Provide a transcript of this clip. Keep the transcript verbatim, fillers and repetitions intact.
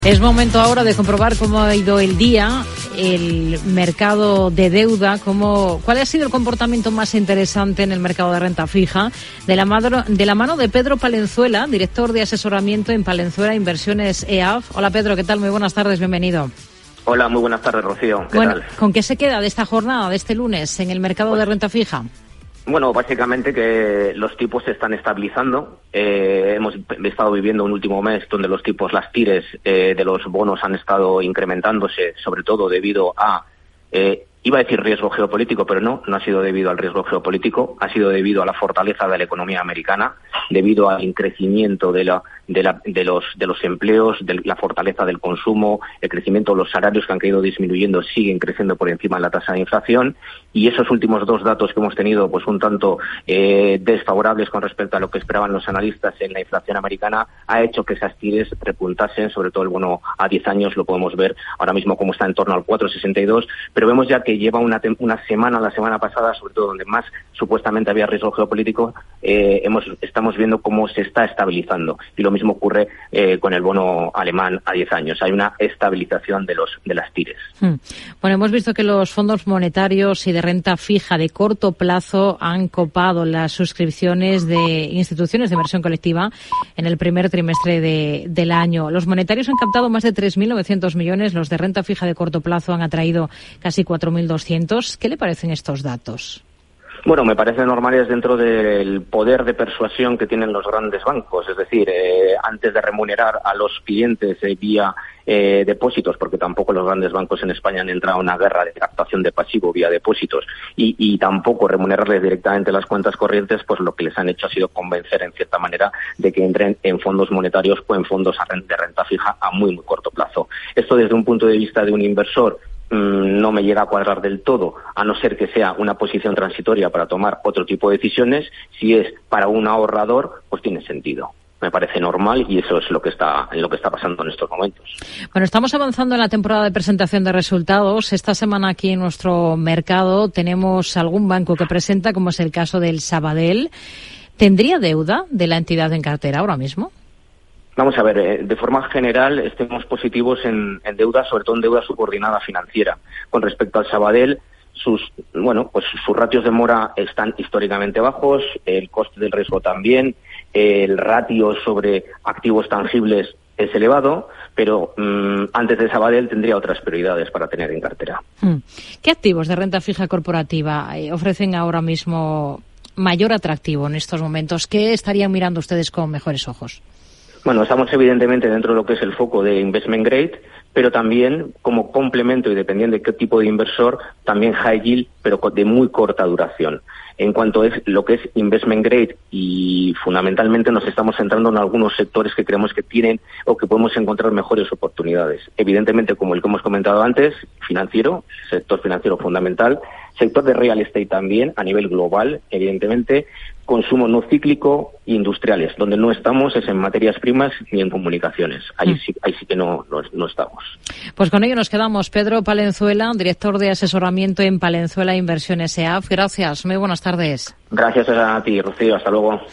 Es momento ahora de comprobar cómo ha ido el día, el mercado de deuda, cómo, cuál ha sido el comportamiento más interesante en el mercado de renta fija, de la mano de, la mano de Pedro Palenzuela, director de asesoramiento en Palenzuela Inversiones E A F. Hola Pedro, ¿qué tal? Muy buenas tardes, bienvenido. Hola, muy buenas tardes, Rocío. ¿Qué bueno, tal? ¿Con qué se queda de esta jornada, de este lunes, en el mercado pues, de renta fija? Bueno, básicamente que los tipos se están estabilizando. Eh, hemos estado viviendo un último mes donde los tipos, las tires eh, de los bonos han estado incrementándose, sobre todo debido a, eh, iba a decir riesgo geopolítico, pero no, no ha sido debido al riesgo geopolítico, ha sido debido a la fortaleza de la economía americana, debido al crecimiento de la de, la, de los de los empleos, de la fortaleza del consumo, el crecimiento de los salarios que han caído disminuyendo, siguen creciendo por encima de la tasa de inflación, y esos últimos dos datos que hemos tenido, pues un tanto eh, desfavorables con respecto a lo que esperaban los analistas en la inflación americana, ha hecho que esas tires repuntasen, sobre todo el bono a diez años, lo podemos ver ahora mismo como está en torno al cuatro coma sesenta y dos, pero vemos ya que lleva una, una semana, la semana pasada, sobre todo donde más supuestamente había riesgo geopolítico, eh, hemos, estamos viendo cómo se está estabilizando, y lo mismo ocurre eh, con el bono alemán a diez años. Hay una estabilización de los de las tires. Hmm. Bueno, hemos visto que los fondos monetarios y de renta fija de corto plazo han copado las suscripciones de instituciones de inversión colectiva en el primer trimestre de, del año. Los monetarios han captado más de tres mil novecientos millones, los de renta fija de corto plazo han atraído casi cuatro mil doscientos. ¿Qué le parecen estos datos? Bueno, me parecen normales dentro del poder de persuasión que tienen los grandes bancos. Es decir, eh, antes de remunerar a los clientes eh, vía eh, depósitos, porque tampoco los grandes bancos en España han entrado en una guerra de captación de pasivo vía depósitos, y, y tampoco remunerarles directamente las cuentas corrientes, pues lo que les han hecho ha sido convencer en cierta manera de que entren en fondos monetarios o en fondos de renta fija a muy, muy corto plazo. Esto desde un punto de vista de un inversor no me llega a cuadrar del todo, a no ser que sea una posición transitoria para tomar otro tipo de decisiones. Si es para un ahorrador, pues tiene sentido. Me parece normal y eso es lo que está en lo que está pasando en estos momentos. Bueno, estamos avanzando en la temporada de presentación de resultados. Esta semana aquí en nuestro mercado tenemos algún banco que presenta, como es el caso del Sabadell. ¿Tendría deuda de la entidad en cartera ahora mismo? Vamos a ver, de forma general estemos positivos en, en deuda, sobre todo en deuda subordinada financiera. Con respecto al Sabadell, sus bueno, pues sus ratios de mora están históricamente bajos, el coste del riesgo también, el ratio sobre activos tangibles es elevado, pero mmm, antes de Sabadell tendría otras prioridades para tener en cartera. ¿Qué activos de renta fija corporativa ofrecen ahora mismo mayor atractivo en estos momentos? ¿Qué estarían mirando ustedes con mejores ojos? Bueno, estamos evidentemente dentro de lo que es el foco de investment grade, pero también como complemento y dependiendo de qué tipo de inversor, también high yield, pero de muy corta duración. En cuanto es lo que es investment grade, y fundamentalmente nos estamos centrando en algunos sectores que creemos que tienen o que podemos encontrar mejores oportunidades. Evidentemente, como el que hemos comentado antes, financiero, sector financiero fundamental, sector de real estate también a nivel global, evidentemente, consumo no cíclico, industriales. Donde no estamos es en materias primas ni en comunicaciones. Ahí sí, ahí sí que no, no, no estamos. Pues con ello nos quedamos. Pedro Palenzuela, director de asesoramiento en Palenzuela Inversiones E A F. Gracias. Muy buenas tardes. Gracias a ti, Rocío. Hasta luego.